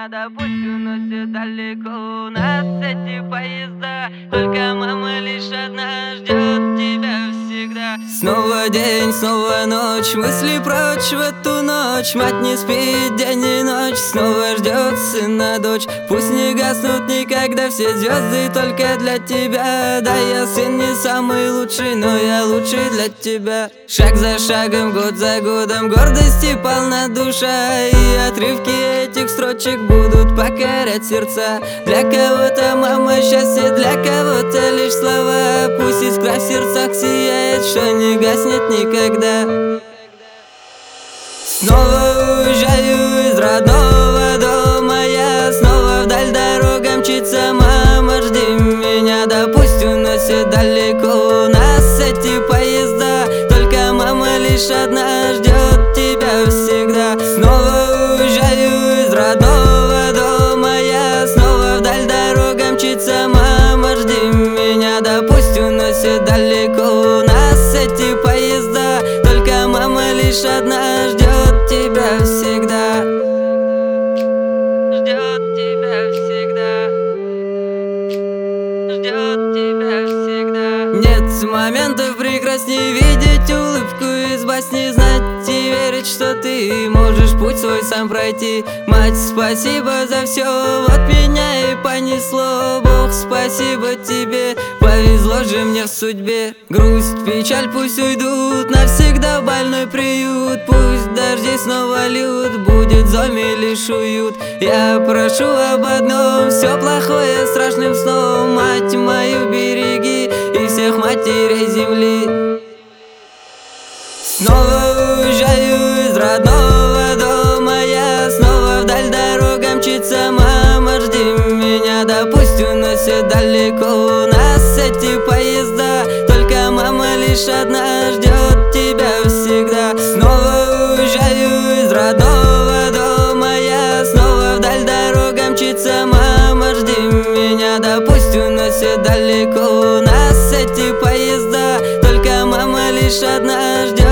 меня, да пусть уносит далеко нас эти поезда. Только мама лишь одна ждет тебя всегда. Снова день, снова ночь, мысли прочь в эту ночь. Мать не спит день и ночь, снова ждет сына дочь. Пусть не гаснут никогда все звезды только для тебя. Да, я сын не самый лучший, но я лучший для тебя. Шаг за шагом, год за годом, гордости полна душа. И отрывки этих строчек будут покорять сердца. Для кого-то мама счастье, для кого-то лишь слова. Пусть искра в сердцах сияет, что не гаснет никогда. Снова уезжаю из родного дома я, снова вдаль дорога мчится мама, жди меня, да пусть уносит далеко нас эти поезда. Только мама лишь одна ждет тебя всегда. Снова уезжаю из родного дома я, снова вдаль дорога мчится мама, жди меня, да пусть уносит далеко нас эти поезда. Только мама лишь одна ждет тебя всегда. Ждет тебя всегда. Ждет тебя всегда. Нет моментов прекрасней видеть улыбку из басни, знать и верить, что ты можешь путь свой сам пройти. Мать, спасибо за все, вот меня и понесло. Бог, спасибо тебе, повезло же мне в судьбе. Грусть, печаль пусть уйдут навсегда в больной приют. Пусть дожди снова льют, будет в доме лишь уют. Я прошу об одном, все плохое страшным сном. Мать мою береги и всех матерей земли. Снова уезжаю из родного дома я, снова вдаль дорога мчится мама, жди меня, да пусть уносит далеко нас эти поезда. Только мама лишь одна ждет тебя всегда. Снова уезжаю из родного дома я, снова вдаль дорога мчится мама, жди меня, да пусть уносит далеко нас эти поезда. Только мама лишь одна ждет